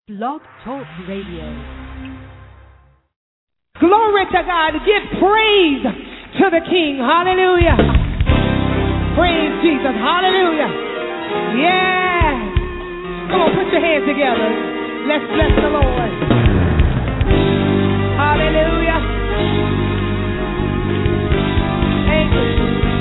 Blog Talk Radio. Glory to God. Give praise to the King. Hallelujah. Praise Jesus. Hallelujah. Yeah. Come on, put your hands together. Let's bless the Lord. Hallelujah. Thank you.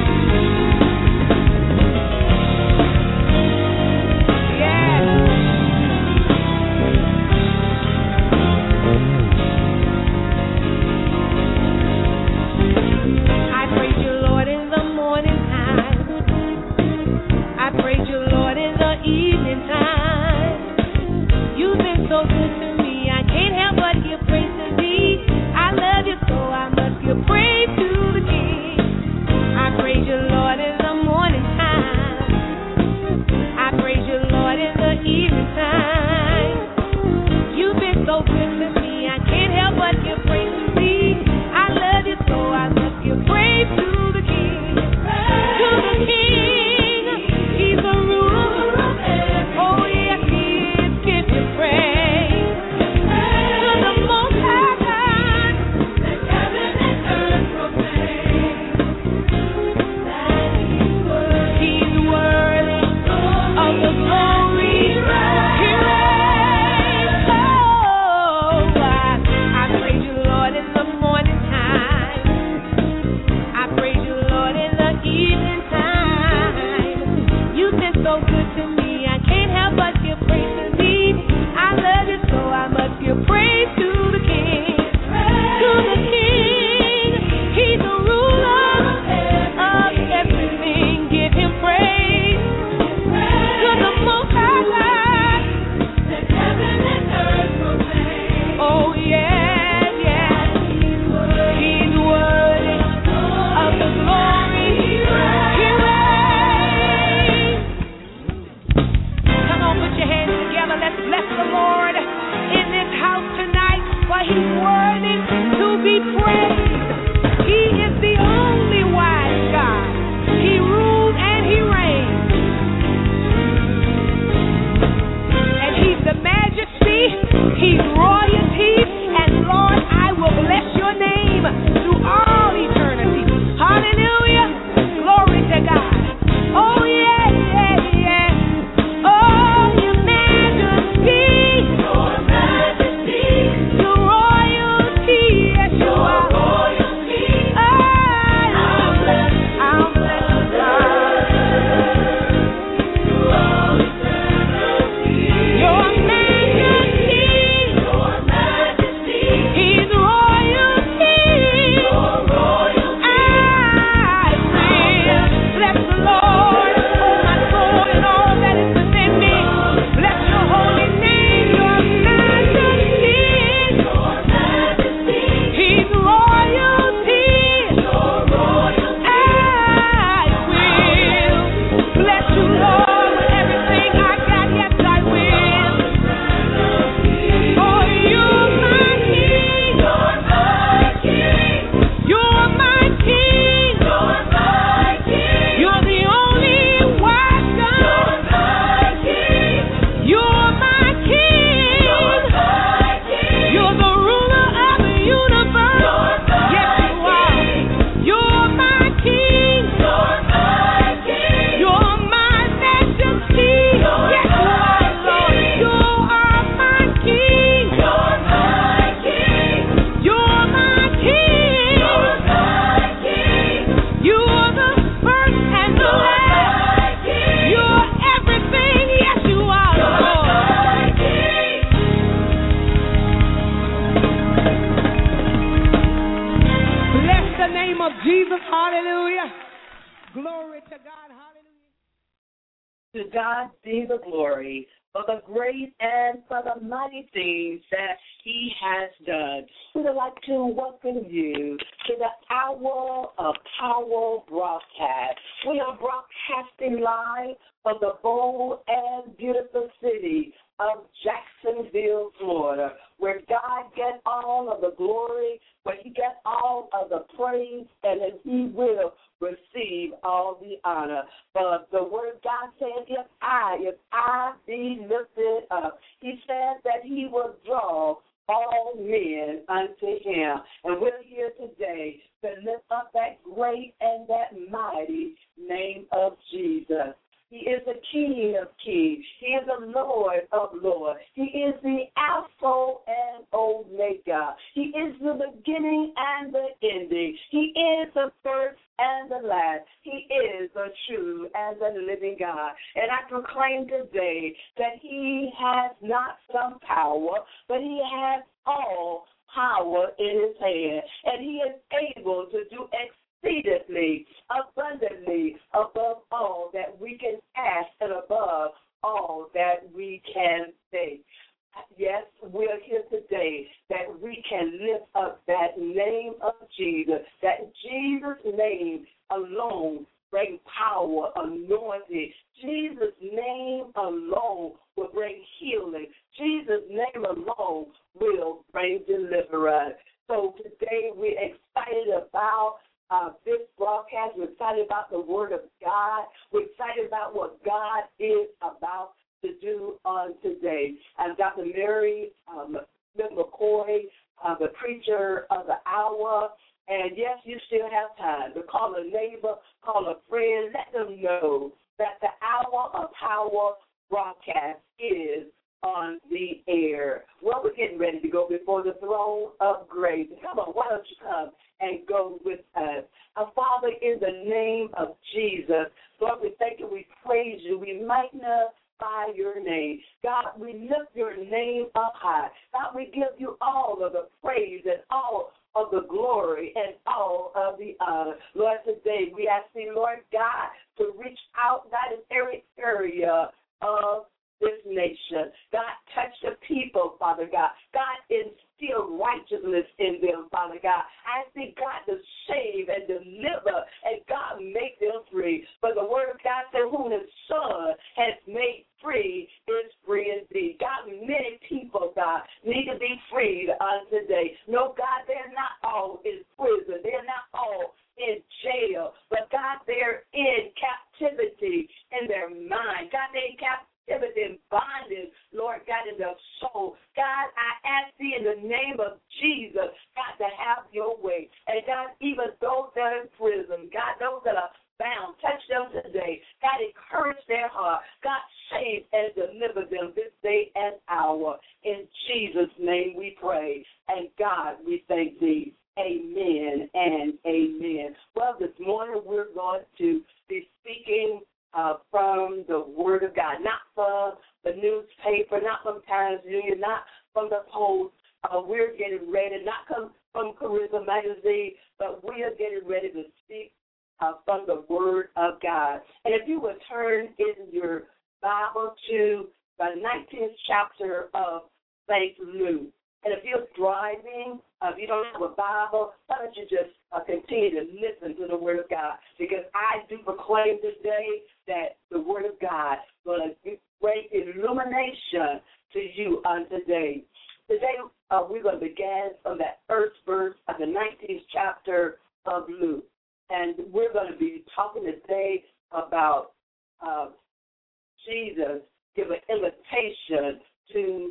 receive all the honor. But the word of God said, if I be lifted up, he said that he will draw all men unto him. And we're here today to lift up that great and that mighty name of Jesus. He is the King of kings. He is the Lord of lords. He is the Alpha and Omega. He is the beginning and the ending. He is the first and the last. He is the true and the living God. And I proclaim today that he has not some power, but he has all power in his hand. And he is able to do exceedingly, abundantly, above all that we can ask and above all that we can think. Yes, we're here today that we can lift up that name of Jesus, that Jesus' name alone bring power, anointing. Jesus' name alone will bring healing. Jesus' name alone will bring deliverance. So today we're excited about this broadcast. We're excited about the Word of God. We're excited about what God is about to do on today. And Dr. Mary Smith McCoy, the preacher of the hour. And yes, you still have time to call a neighbor, call a friend, let them know that the Hour of Power broadcast is on the air. Well, we're getting ready to go before the throne of grace. Come on, why don't you come and go with us? Our Father, in the name of Jesus, Lord, we thank you, we praise you, we magnify your name. God, we lift your name up high. God, we give you all of the praise and all of the glory and all of the honor. Lord, today we ask you, Lord God, to reach out, God, in every area of this nation. God, touch the people, Father God. God, instill righteousness in them, Father God. I ask you, God, to save and deliver, and God, make them free. For the word of God said, whom his Son has made free is free indeed. God, many people, God, need to be freed on today. No, God, they're not all in prison. They're not all in jail. But, God, they're in captivity in their mind. God, they're in captivity in bondage, Lord God, in their soul. God, I ask thee in the name of Jesus, God, to have your way. And, God, even those that are in prison, God, those that are bound, touch them today. God, encourage their heart. God, save and deliver them this day and hour. In Jesus' name we pray. And, God, we thank thee. Amen and amen. Well, this morning we're going to be speaking from the Word of God, not from the newspaper, not from Times Union, not from the Post. We're getting ready, not from Charisma Magazine, but we are getting ready to speak from the Word of God. And if you would turn in your Bible to the 19th chapter of St. Luke. And if you're driving, if you don't have a Bible, why don't you just continue to listen to the Word of God? Because I do proclaim today that the Word of God is going to bring illumination to you on today. Today, we're going to begin from that first verse of the 19th chapter of Luke. And we're going to be talking today about Jesus give an invitation to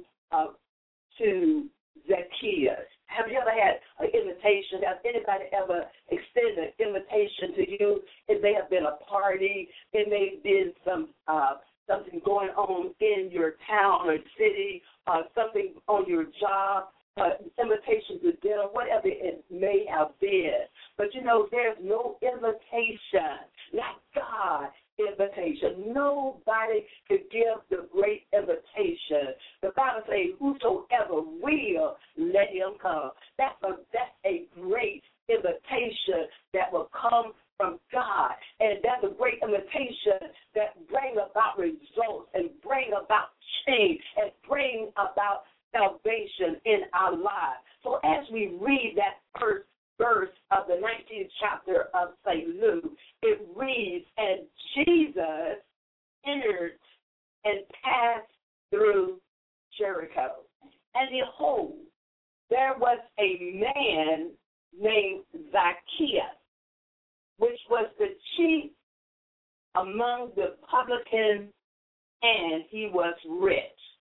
Zacchaeus. Have you ever had an invitation? Has anybody ever extended an invitation to you? It may have been a party. It may have been something going on in your town or city, something on your job, invitation to dinner, whatever it may have been. But, you know, there's no invitation like God invitation. Nobody could give the great invitation. The Bible says, whosoever will, let him come. That's a great invitation that will come from God. And that's a great invitation that bring about results and bring about change and bring about salvation in our lives. So as we read that first verse of the 19th chapter of St. Luke, it reads, and Jesus entered and passed through Jericho. And behold, there was a man named Zacchaeus, which was the chief among the publicans, and he was rich.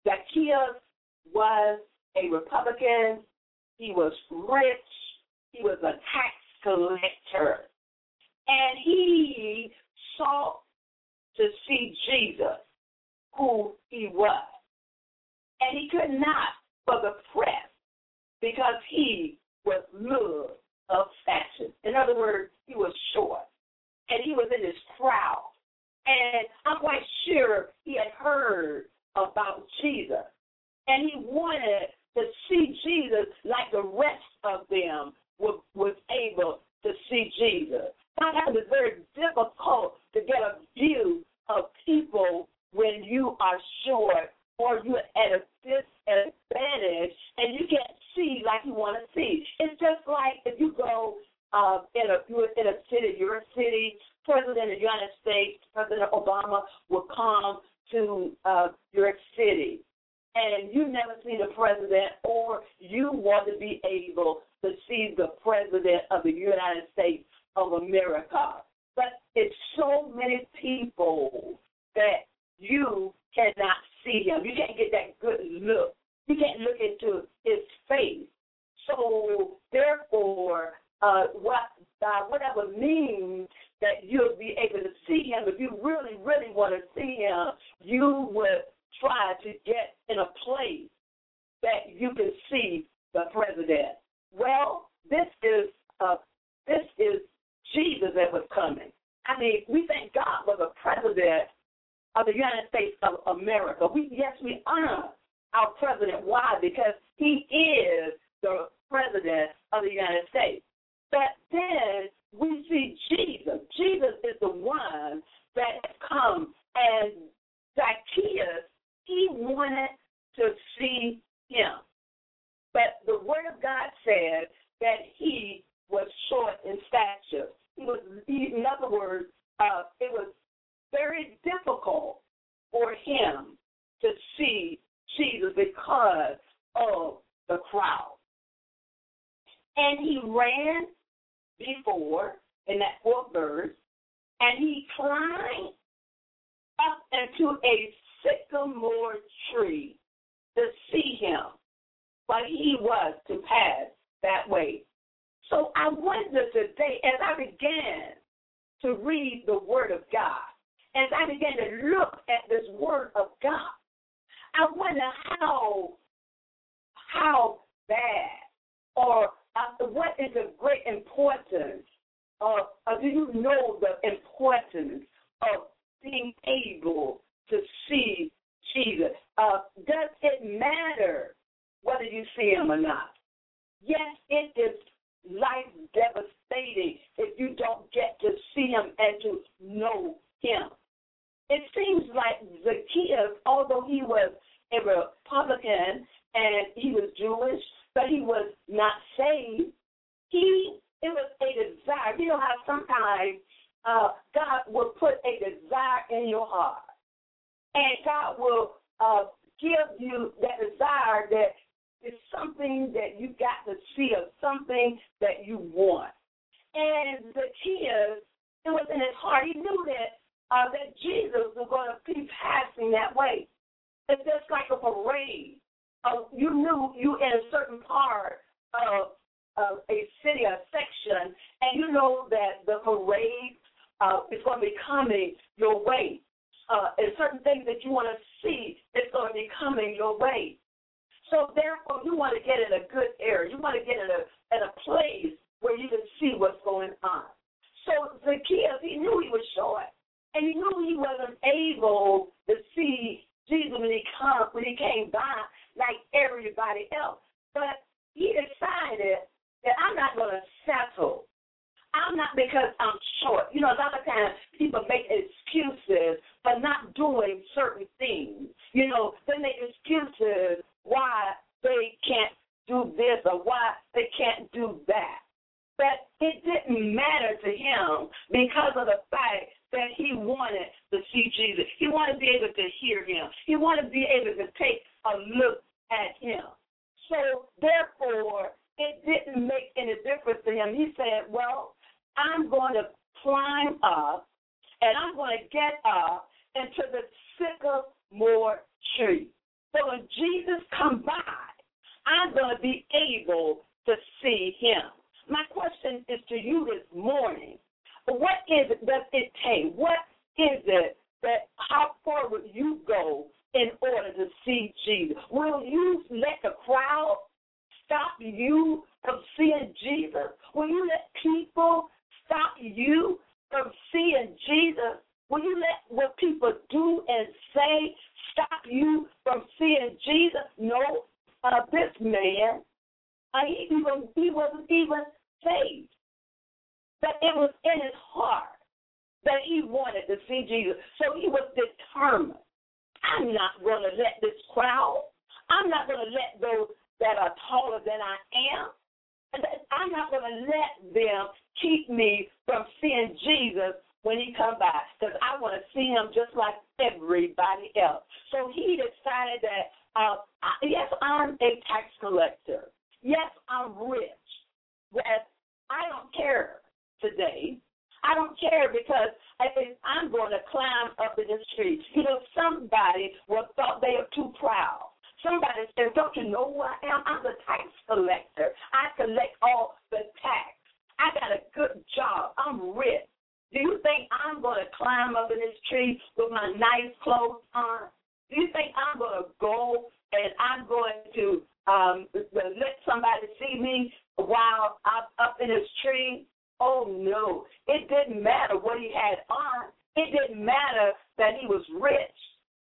Zacchaeus was a Republican. He was rich. He was a tax collector. And he sought to see Jesus, who he was. And he could not for the press because he was low of stature. In other words, he was short. And he was in this crowd. And I'm quite sure he had heard about Jesus. And he wanted to see Jesus like the rest of them was able to see Jesus. Sometimes it's very difficult to get a view of people when you are short or you're at a disadvantage and you can't see like you want to see. It's just like if you go you're in a city, your city, President of the United States, President Obama will come to your city, and you've never seen a president, or you want to be able to see the President of the United States of America. But it's so many people that you cannot see him. You can't get that good look. You can't look into his face. So, therefore, whatever means that you'll be able to see him, if you really, really want to see him, you would try to get in a place that you can see the president. Well, this is Jesus that was coming. I mean, we thank God for the president of the United States of America. We honor our president. Why? Because he is the president of the United States. But then we see Jesus. Jesus is the one that has come, and Zacchaeus, he wanted to see him. But the Word of God said that he was short in stature. In other words, it was very difficult for him to see Jesus because of the crowd. And he ran before, in that fourth verse, and he climbed up into a sycamore tree to see him, but he was to pass that way. So I wonder today, as I began to read the Word of God, as I began to look at this Word of God, I wonder how bad or what is the great importance of, do you know the importance of being able to see Jesus? Does it matter whether you see him or not? Yes, it is life devastating if you don't get to see him and to know him. It seems like Zacchaeus, although he was a Republican and he was Jewish, but he was not saved, it was a desire. You know how sometimes God will put a desire in your heart, and God will give you that desire that is something that you got to see or something that you want. And Zacchaeus, it was in his heart. He knew that Jesus was going to be passing that way. It's just like a parade. You knew you in a certain part of a city, a section, and you know that the parade is going to be coming your way. And certain things that you want to see is going to be coming your way. So therefore, you want to get in a good area. You want to get in a place where you can see what's going on. So Zacchaeus, he knew he was short, and he knew he wasn't able to see Jesus when he came by like everybody else. But he decided that I'm not going to settle. I'm not because I'm short. You know, a lot of times people make excuses for not doing certain things. You know, they make excuses why they can't do this or why they can't do that. But it didn't matter to him because of the fact that he wanted to see Jesus. He wanted to be able to hear him. He wanted to be able to take a look at him. So, therefore, it didn't make any difference to him. He said, well, I'm going to climb up, and I'm going to get up into the sycamore tree. So when Jesus comes by, I'm going to be able to see him. My question is to you this morning. What is it does it take? What is it that how far would you go in order to see Jesus? Will you let the crowd stop you from seeing Jesus? Will you let people stop you from seeing Jesus? Will you let what people do and say stop you from seeing Jesus? No, this man, he wasn't even saved. But it was in his heart that he wanted to see Jesus. So he was determined. I'm not going to let this crowd, I'm not going to let those that are taller than I am, I'm not going to let them keep me from seeing Jesus when he comes by, because I want to see him just like everybody else. So he decided that, yes, I'm a tax collector. Yes, I'm rich. Yes, I don't care today. I don't care because I'm going to climb up in this tree. You know, somebody thought they were too proud. Somebody said, don't you know who I am? I'm the tax collector. I collect all the tax. I got a good job. I'm rich. Do you think I'm going to climb up in this tree with my nice clothes on? Do you think I'm going to go and I'm going to let somebody see me while I'm up in this tree? Oh, no. It didn't matter what he had on. It didn't matter that he was rich.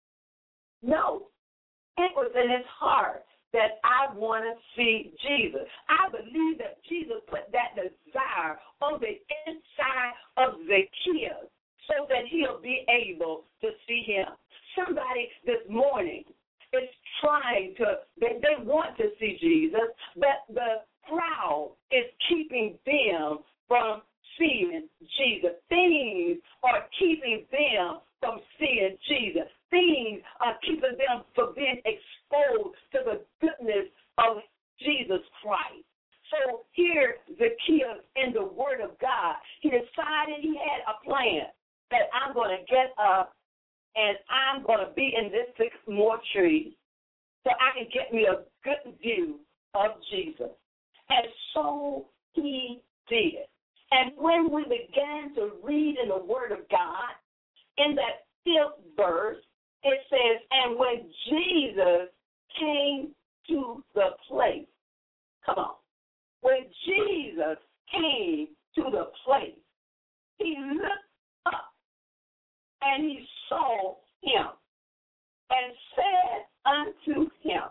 No. It was in his heart that I want to see Jesus. I believe that Jesus put that desire on the inside of Zacchaeus so that he'll be able to see him. Somebody this morning is trying to, they want to see Jesus, but the crowd is keeping them from seeing Jesus. Things are keeping them from seeing Jesus. Things are keeping them from being exposed to the goodness of Jesus Christ. So here, Zacchaeus, in the Word of God, he decided he had a plan that I'm going to get up and I'm going to be in this sycamore tree so I can get me a good view of Jesus. And so he did. And when we began to read in the Word of God, in that 5th verse, it says, and when Jesus came to the place, come on, when Jesus came to the place, he looked up and he saw him and said unto him,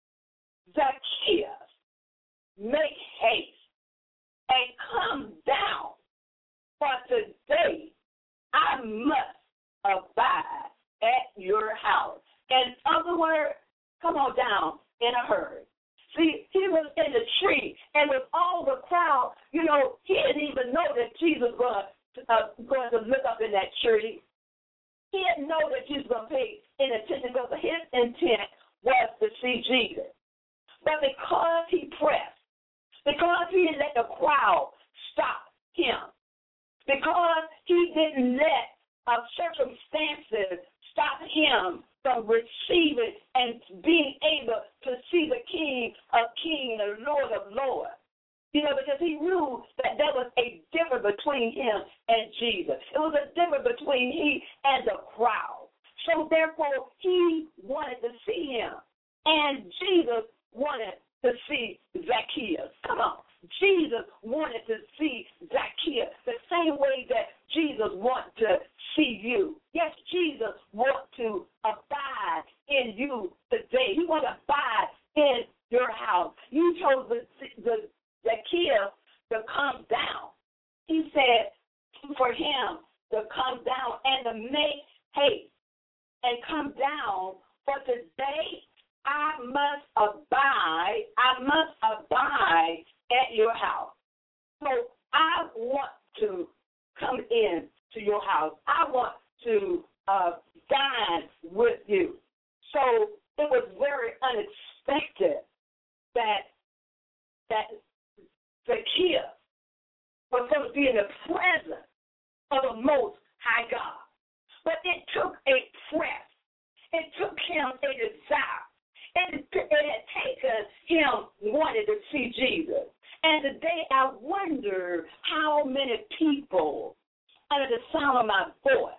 Zacchaeus, make haste and come down, for today I must abide at your house. In other words, come on down in a hurry. See, he was in the tree, and with all the crowd, you know, he didn't even know that Jesus was going to look up in that tree. He didn't know that Jesus was going to pay any attention because his intent was to see Jesus. But because he pressed, because he didn't let the crowd stop him, because he didn't let circumstances stop him from receiving and being able to see the King of Kings and the Lord of Lords. You know, because he knew that there was a difference between him and Jesus. It was a difference between he and the crowd. So therefore, he wanted to see him. And Jesus wanted to see Zacchaeus. Come on. Jesus wanted to see Zacchaeus the same way that Jesus wants to see you. Yes, Jesus wants to abide in you today. He wants to abide in your house. You chose the Zacchaeus to come down. He said for him to come down and to make haste and come down, for today I must abide at your house. So I want to come in to your house. I want to dine with you. So it was very unexpected that Zacchaeus was going to be in the presence of the Most High God. But it took a press. It took him a desire. It had taken him wanting to see Jesus. And today I wonder how many people, under the sound of my voice,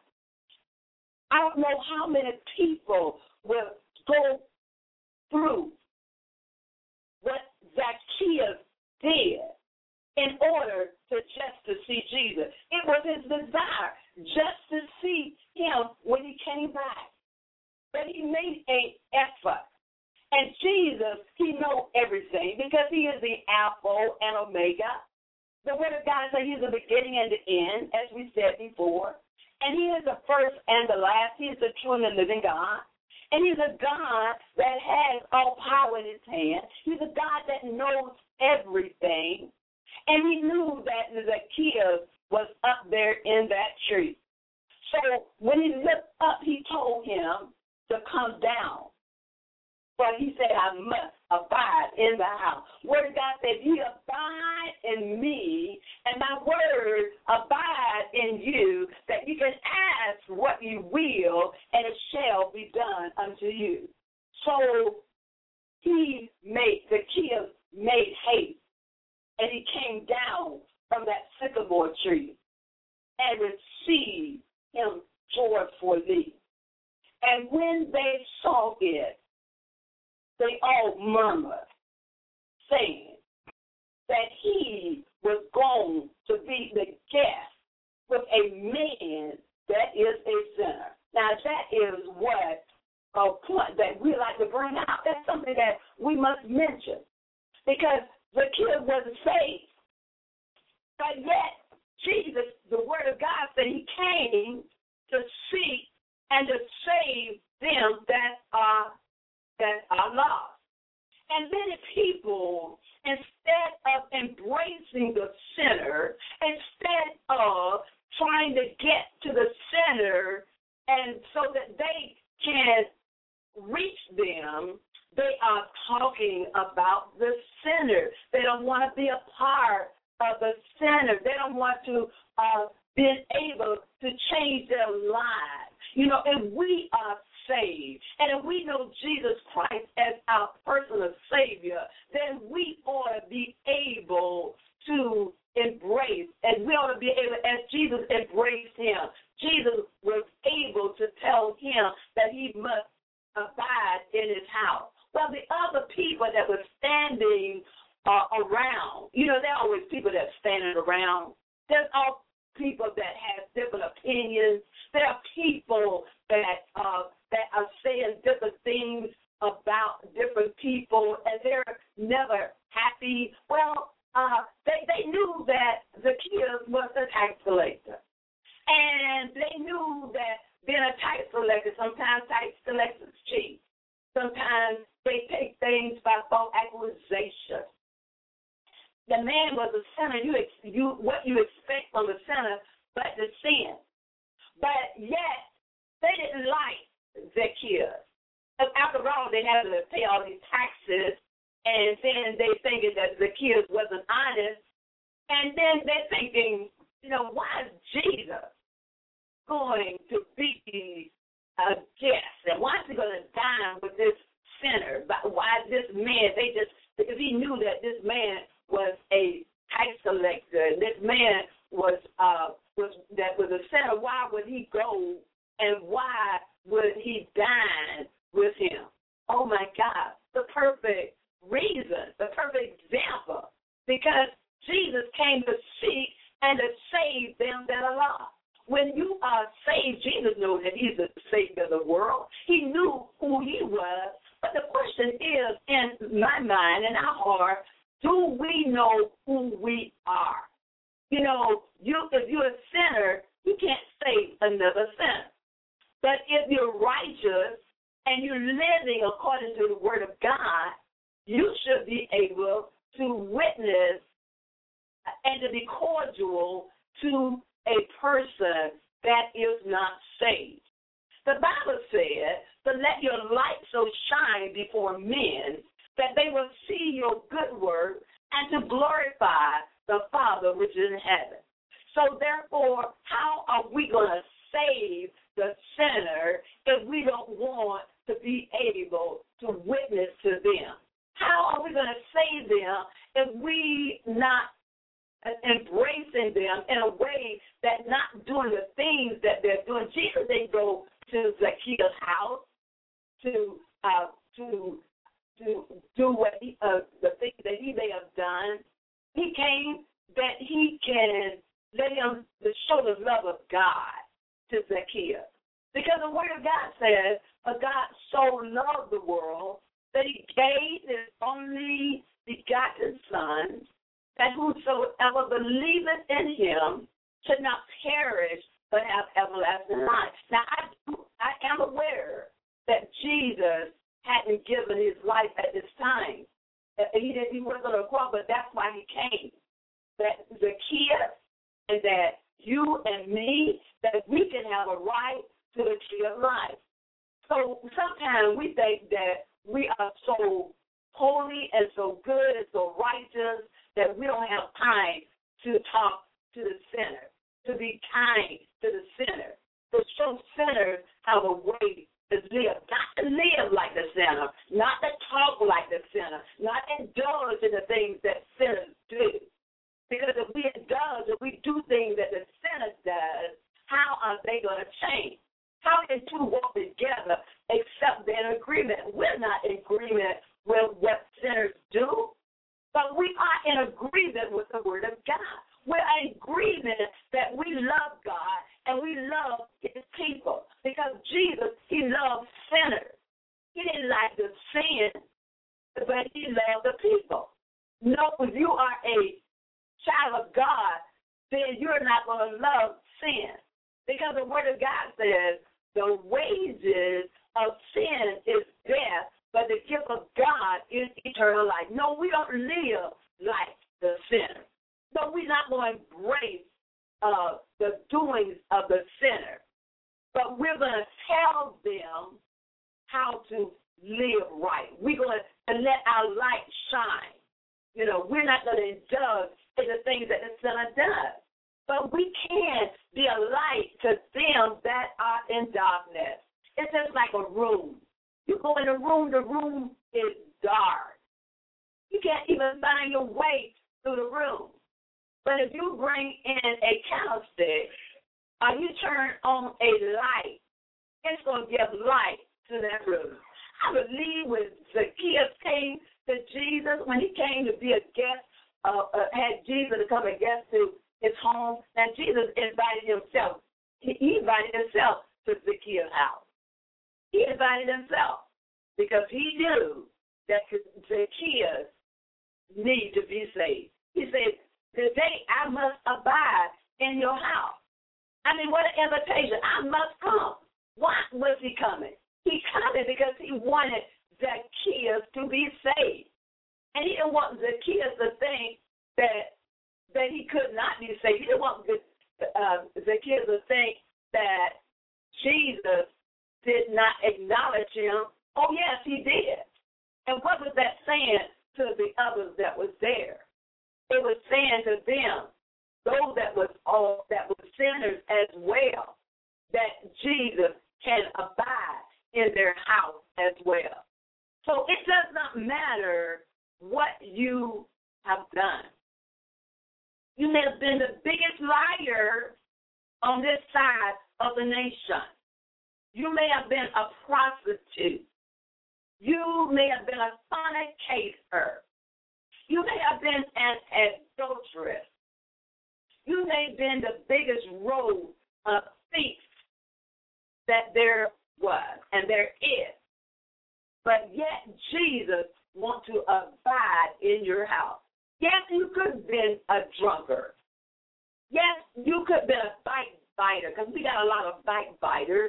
I don't know how many people will go through what Zacchaeus did in order to see Jesus. It was his desire just to see him when he came back. But he made an effort. And Jesus, he knows everything because he is the Alpha and Omega. The Word of God says he's the beginning and the end, as we said before. And he is the first and the last. He is the true and the living God. And he's a God that has all power in his hand. He's a God that knows everything. And he knew that Zacchaeus was up there in that tree. So when he looked up, he told him to come down. But he said, I must abide in the house. Word of God said, ye abide in me, and my word abide in you, that you can ask what you will, and it shall be done unto you. So Zacchaeus made haste, and he came down from that sycamore tree and received him joyfully. And when they saw it, they all murmured, saying that he was going to be the guest with a man that is a sinner. Now, that is what a point that we like to bring out. That's something that we must mention because Zacchaeus wasn't saved. But yet, Jesus, the Word of God said he came to seek and to save them that are lost. And many people, instead of embracing the sinner, instead of trying to get to the sinner and so that they can reach them, they are talking about the sinner. They don't want to be a part of the sinner. They don't want to be able to change their lives. You know, if we are saved, and if we know Jesus Christ as our personal Savior, then we ought to be able to embrace, and we ought to be able, as Jesus embraced him. Jesus was able to tell him that he must abide in his house. Well, the other people that were standing around, you know, there are always people that are standing around. There's all people that have different opinions. There are people that are saying different things about different people, and they're never happy. Well, they knew that Zacchaeus was a tax collector. And they knew that being a tax collector, sometimes tax collectors cheat. Sometimes they take things by false accusation. The man was a sinner. What you expect from a sinner, but the sin. But yet, they didn't like Zacchaeus. After all, they had to pay all these taxes, and then they thinking that Zacchaeus wasn't honest. And then they're thinking, you know, why is Jesus going to be a guest? And why is he going to dine with this sinner? Why is this man, because he knew that this man was a tax collector, this man was a sinner, why would he go and why would he dine with him? Oh my God, the perfect reason, the perfect example, because Jesus came to seek and to save them that are lost. When you are saved, Jesus knows that he's the Savior of the world. He knew who he was. But the question is, in my mind and our heart, do we know who we are? You know, if you're a sinner, you can't save another sinner. But if you're righteous and you're living according to the Word of God, you should be able to witness and to be cordial to a person that is not saved. The Bible said to let your light so shine before men that they will see your good work and to glorify the Father which is in heaven. So therefore, how are we going to save the sinner if we don't want to be able to witness to them? How are we going to save them if we not embracing them in a way that not doing the things that they're doing? Jesus didn't go to Zacchaeus' house to do what the things that he may have done. He came that he can let him to show the love of God to Zacchaeus. Because the Word of God says, "For God so loved the world that he gave his only begotten Son, that whosoever believeth in him should not perish but have everlasting life." Now, I am aware that Jesus hadn't given his life at this time. He wasn't on the cross, but that's why he came. That Zacchaeus and that you and me, that we can have a right to the tree of life. So sometimes we think that we are so holy and so good and so righteous that we don't have time to talk to the sinner, to be kind to the sinner, to show sinners how the way to live, not to live like the sinner, not to talk like the sinner, not indulge in the things that sinners do. Because if we indulge, if we do things that the sinner does, how are they going to change? How can two walk together except they're in agreement? We're not in agreement with what sinners do, but we are in agreement with the Word of God. We're in agreement that we love God and we love his people. Because Jesus, he loved sinners. He didn't like the sin, but he loved the people. No, if you are a child of God, then you're not going to love sin. Because the Word of God says the wages of sin is death, but the gift of God is eternal life. No, we don't live like the sinner. No, we're not going to embrace the doings of the sinner. But we're going to tell them how to live right. We're going to let our light shine. You know, we're not going to indulge in the things that the sinner does. But we can be a light to them that are in darkness. It's just like a room. You go in the room is dark. You can't even find your way through the room. But if you bring in a candlestick or you turn on a light, it's going to give light to that room. I believe when Zacchaeus came to Jesus, when he came to be a guest, had Jesus to come and guest to his home, and Jesus invited himself. He invited himself to Zacchaeus' house. He invited himself because he knew that Zacchaeus needed to be saved. He said, "Today I must abide in your house." I mean, what an invitation. I must come. Why was he coming? He coming because he wanted Zacchaeus to be saved. And he didn't want Zacchaeus to think that he could not be saved. He didn't want Zacchaeus to think that Jesus did not acknowledge him. Oh, yes, he did. And what was that saying to the others that was there? It was saying to them, those that was sinners as well, that Jesus can abide in their house as well. So it does not matter what you have done. You may have been the biggest liar on this side of the nation. You may have been a prostitute. You may have been a fornicator. You may have been an adulteress. You may have been the biggest road of thief that there was and there is. But yet Jesus wants to abide in your house. Yes, you could have been a drunkard. Yes, you could have been a backbiter, because we got a lot of backbiters.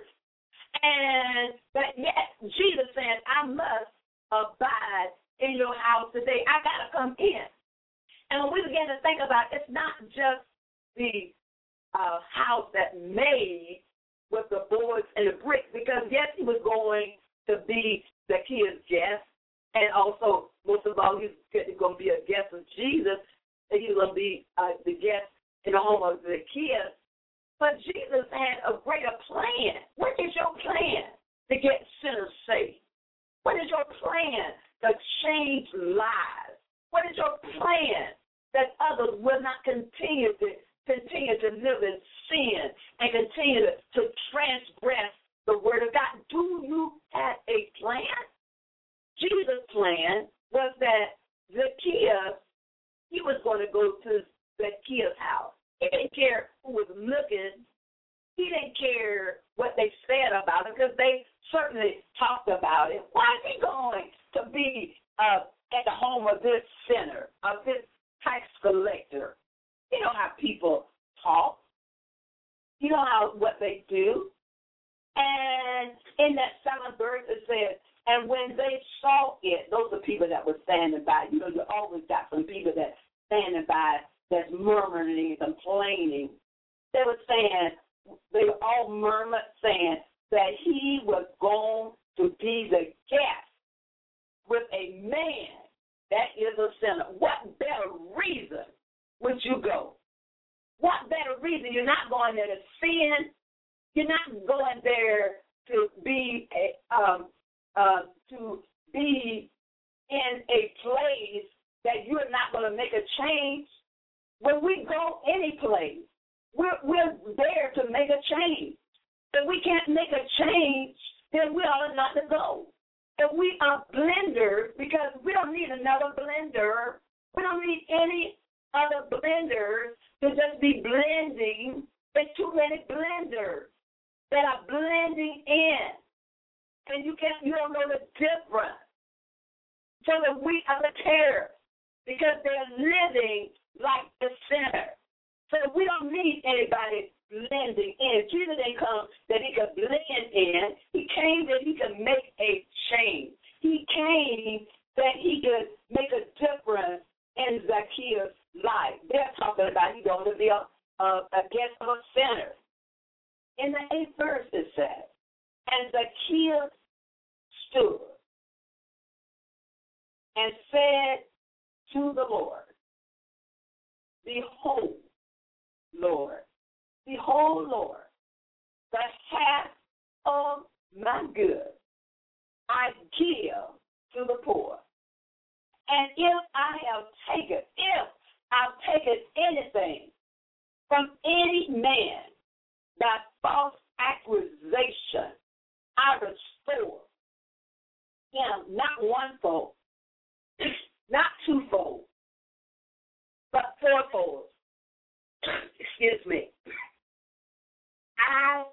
But yet Jesus said, I must abide in your house today. I got to come in. And when we begin to think about it, it's not just the house that made with the boards and the bricks, because yes, he was going to be Zacchaeus' guest, and also, most of all, he's going to be a guest of Jesus, and he's going to be the guest in the home of Zacchaeus. But Jesus had a greater plan. What is your plan? to get sinners saved? What is your plan to change lives? What is your plan that others will not continue to live in sin and continue to transgress the word of God? Do you have a plan? Jesus' plan was that Zacchaeus, he was going to go to Zacchaeus' house. He didn't care who was looking. He didn't care what they said about it because they certainly talked about it. Why is he going to be at the home of this sinner, of this tax collector? You know how people talk. You know what they do. And in that 7th verse it says, and when they saw it, those are people that were standing by. You know, you always got some people that standing by that's murmuring and complaining. They were all murmured, saying that he was going to be the guest with a man that is a sinner. What better reason would you go? What better reason? You're not going there to sin. You're not going there to be in a place that you're not going to make a change. When we go any place, we're there to make a change. If we can't make a change, then we ought not to go. If we are blenders, because we don't need another blender, we don't need any other blenders to just be blending. There's too many blenders that are blending in, and you don't know the difference. So that we are the terror because they're living like the sinner. So we don't need anybody blending in. Jesus didn't come that he could blend in. He came that he could make a change. He came that he could make a difference in Zacchaeus' life. They're talking about he's going to be a guest of a sinner. In the 8th verse it says, and Zacchaeus stood and said to the Lord, Behold, Lord, the half of my goods I give to the poor. And if I've taken anything from any man by false accusation, I restore him not onefold, not twofold, but fourfold. Excuse me. I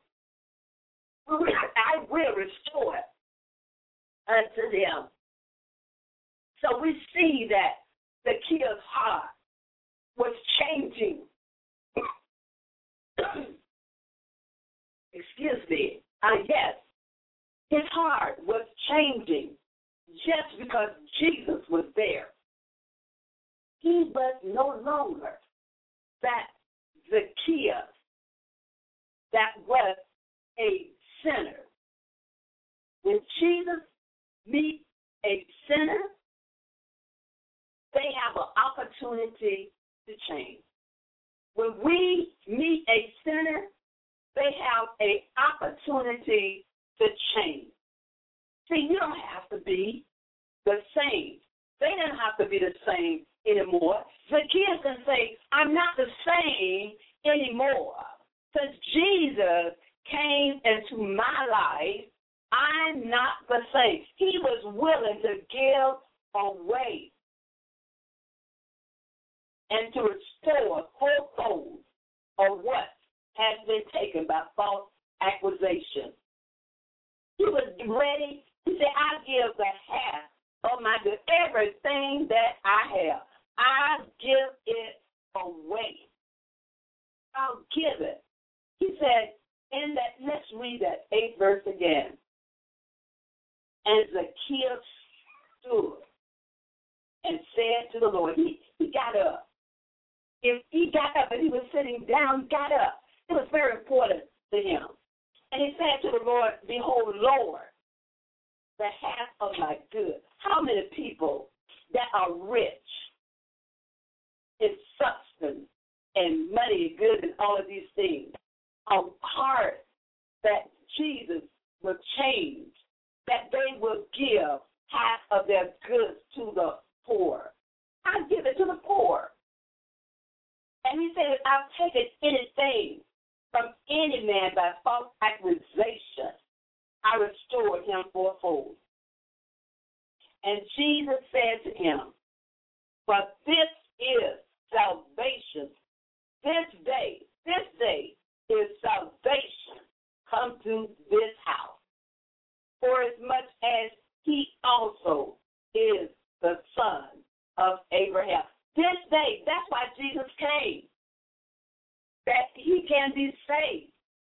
will restore it unto them. So we see that the kid's heart was changing. Excuse me. Yes, his heart was changing just because Jesus was there. He was no longer that Zacchaeus that was a sinner. When Jesus meets a sinner, they have an opportunity to change. When we meet a sinner, they have an opportunity to change. See, you don't have to be the same. They don't have to be the same anymore. Zacchaeus can say, I'm not the same anymore. Since Jesus came into my life, I'm not the same. He was willing to give away and to restore fourfold of what has been taken by false accusation. He was ready. He said, I give the half of my good, everything that I have. I give it away. I'll give it. He said, in that, let's read that 8th verse again. And Zacchaeus stood and said to the Lord, he got up. If he got up and he was sitting down, got up. It was very important to him. And he said to the Lord, Behold, Lord, the half of my goods. How many people that are rich in substance and money, goods, and all of these things are heart that Jesus will change that they will give half of their goods to the poor. I give it to the poor. And he said, I've taken anything from any man by false accusation. I restored him fourfold. And Jesus said to him, but this is salvation. This day is salvation come to this house. For as much as he also is the son of Abraham. This day, that's why Jesus came. That he can be saved.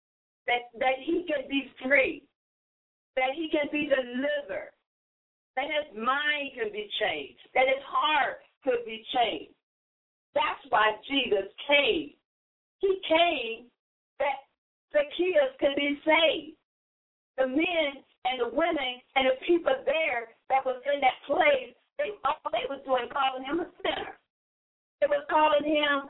That he can be free. That he can be delivered. That his mind can be changed. That his heart could be changed. That's why Jesus came. He came that Zacchaeus could be saved. The men and the women and the people there that was in that place, all they was doing calling him a sinner. They was calling him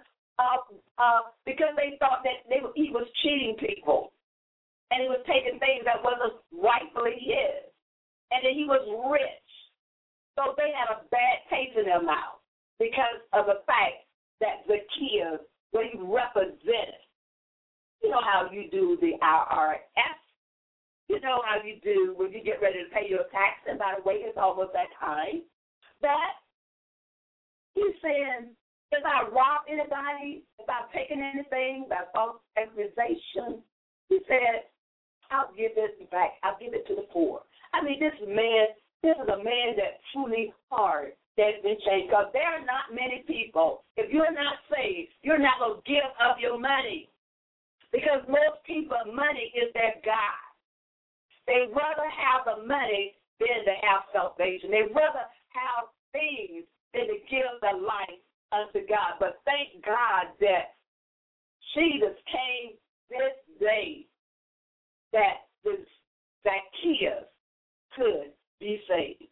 because they thought that he was cheating people. And he was taking things that wasn't rightfully his. And that he was rich. So they had a bad taste in their mouth because of the fact that Zacchaeus, what he represented. You know how you do the IRS. You know how you do when you get ready to pay your tax. And by the way, it's almost that time. That he's saying, if I rob anybody, if I've taken anything by false accusation, he said, I'll give it back. I'll give it to the poor. I mean, this is a man that's truly hard, that's been changed. Because there are not many people, if you're not saved, you're not going to give up your money. Because most people, money is their God. They rather have the money than to have salvation. They rather have things than to give their life unto God. But thank God that Jesus came this day that Zacchaeus could be saved.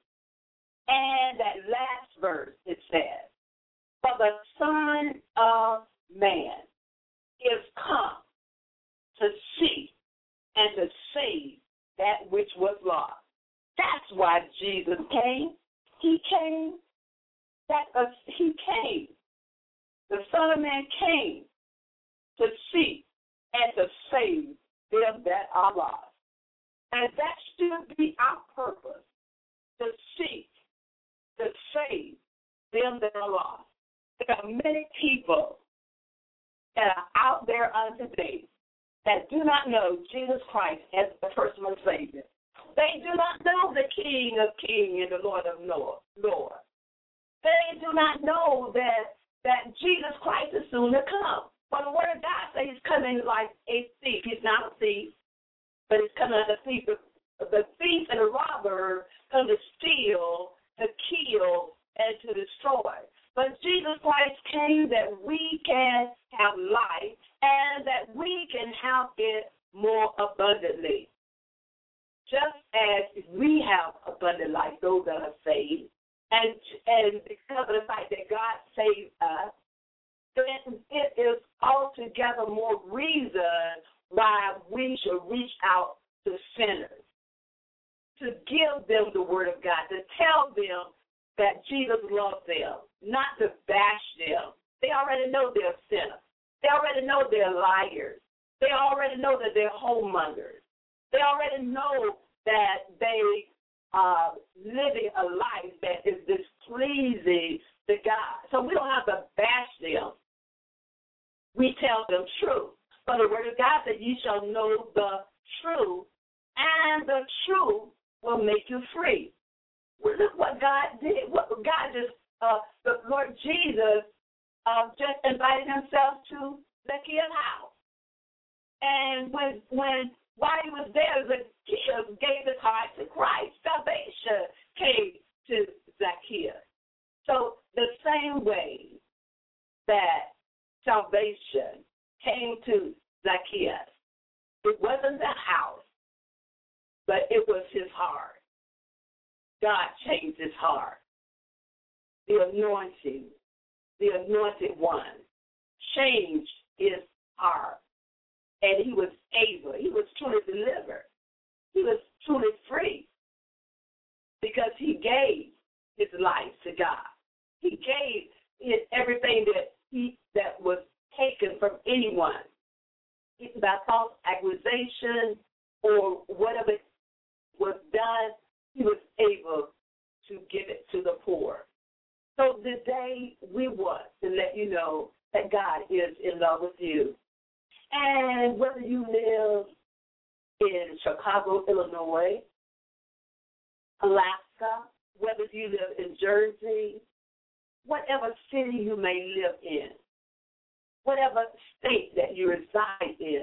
And that last verse, it says, for the Son of Man is come to seek and to save that which was lost. That's why Jesus came. He came. He came. The Son of Man came to seek and to save them that are lost. And that should be our purpose, to seek, to save them that are lost. There are many people that are out there on today that do not know Jesus Christ as the personal Savior. They do not know the King of Kings and the Lord of Lords. They do not know that Jesus Christ is soon to come. For the Word of God says he's coming like a thief. He's not a thief, but he's coming as a thief. The thief and the robber come to steal, to kill, and to destroy. But Jesus Christ came that we can have life and that we can have it more abundantly. Just as we have abundant life, those that are saved, and because of the fact that God saved us, then it is altogether more reason why we should reach out to sinners, to give them the Word of God, to tell them that Jesus loves them, not to bash them. They already know they're sinners. They already know they're liars. They already know that they're homemongers. They already know that they are living a life that is displeasing to God. So we don't have to bash them. We tell them truth. For the Word of God said, you shall know the truth, and the truth will make you free. Well, look what God did. What God just, the Lord Jesus just invited himself to Zacchaeus' house. And while he was there, Zacchaeus gave his heart to Christ. Salvation came to Zacchaeus. So the same way that salvation came to Zacchaeus, it wasn't the house, but it was his heart. God changed his heart. The anointed one, changed his heart. And he was truly delivered. He was truly free. because he gave his life to God. He gave everything that was taken from anyone by false accusation or whatever was done. He was able to give it to the poor. So today we want to let you know that God is in love with you. And whether you live in Chicago, Illinois, Alaska, whether you live in Jersey, whatever city you may live in, whatever state that you reside in,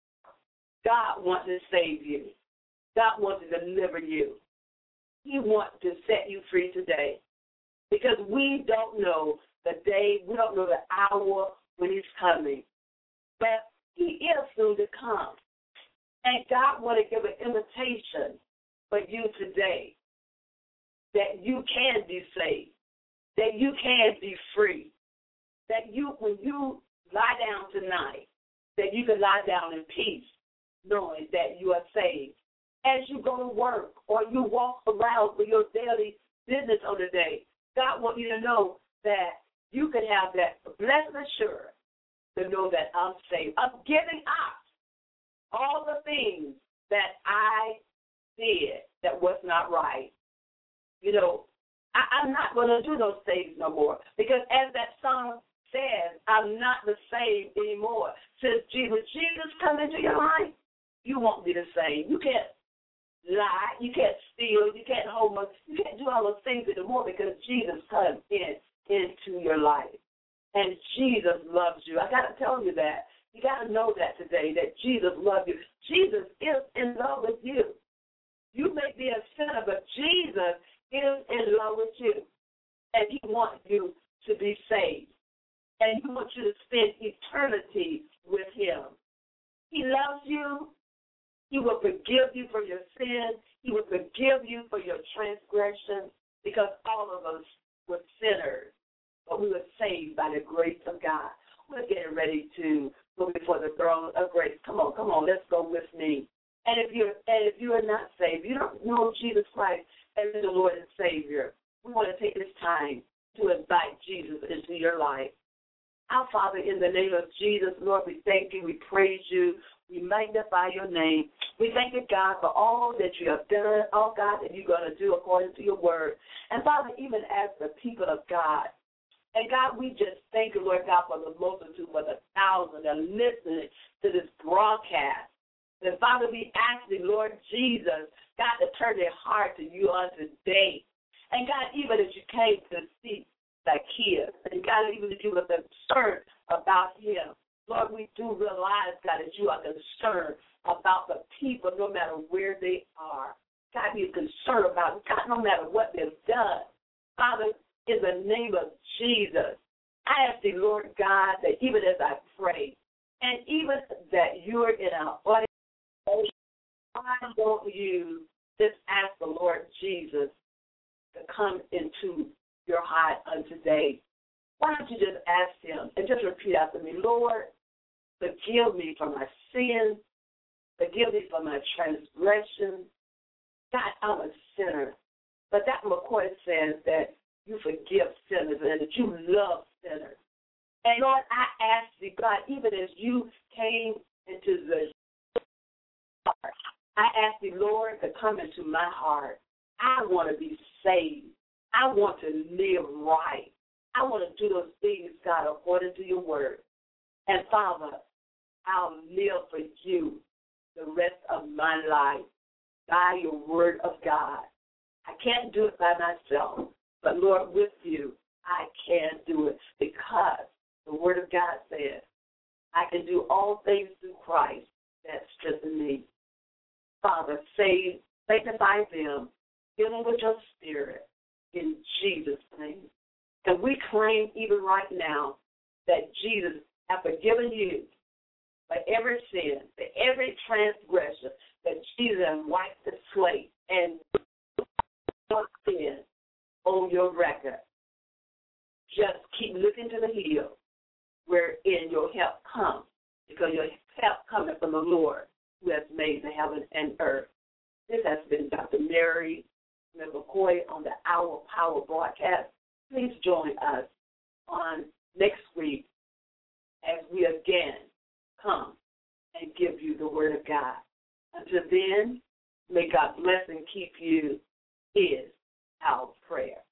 God wants to save you. God wants to deliver you. He wants to set you free today, because we don't know the day, we don't know the hour when he's coming, but he is soon to come. And God wants to give an invitation for you today that you can be saved, that you can be free, that you, when you lie down tonight, that you can lie down in peace, knowing that you are saved. As you go to work or you walk around for your daily business on the day, God wants you to know that you can have that blessed assurance to know that I'm saved. I'm giving up all the things that I did that was not right. You know, I'm not going to do those things no more, because as that song says, I'm not the same anymore. Since Jesus come into your life, you won't be the same. You can't lie, you can't steal, you can't hold money, you can't do all those things anymore, because Jesus comes into your life. And Jesus loves you. I got to tell you that. You got to know that today, that Jesus loves you. Jesus is in love with you. You may be a sinner, but Jesus is in love with you. And he wants you to be saved. And he wants you to spend eternity with him. He loves you. He will forgive you for your sins. He will forgive you for your transgressions, because all of us were sinners, but we were saved by the grace of God. We're getting ready to go before the throne of grace. Come on, let's go with me. And if you are not saved, you don't know Jesus Christ as the Lord and Savior, we want to take this time to invite Jesus into your life. Our Father, in the name of Jesus, Lord, we thank you, we praise you, we magnify your name. We thank you, God, for all that you have done, all, God, that you're going to do according to your word. And, Father, even as the people of God, and, God, we just thank you, Lord God, for the multitude, for the thousands that are listening to this broadcast. And, Father, we ask you, Lord Jesus, God, to turn their heart to you on today. And, God, even as you came to see Zacchaeus, and, God, even if you were concerned about him, Lord, we do realize, God, that you are concerned about the people no matter where they are. God, you're concerned about God no matter what they've done. Father, in the name of Jesus, I ask you, Lord God, that even as I pray, and even that you're in our audience, why don't you just ask the Lord Jesus to come into your heart on today? Why don't you just ask him and just repeat after me, Lord, forgive me for my sins, forgive me for my transgressions. God, I'm a sinner. But that McCoy says that you forgive sinners and that you love sinners. And Lord, I ask you, God, even as you came into the heart, I ask you, Lord, to come into my heart. I want to be saved. I want to live right. I want to do those things, God, according to your word. And, Father, I'll live for you the rest of my life by your word of God. I can't do it by myself, but, Lord, with you, I can do it, because the word of God says I can do all things through Christ that strengthens me. Father, sanctify them, fill them with your spirit in Jesus' name. And we claim even right now that Jesus has forgiven you for every sin, for every transgression, that Jesus has wiped the slate and put sin on your record. Just keep looking to the hill wherein your help comes, because your help coming from the Lord who has made the heaven and earth. This has been Dr. Mary Member Coy on the Hour Power broadcast. Please join us on next week as we again come and give you the Word of God. Until then, may God bless and keep you is our prayer.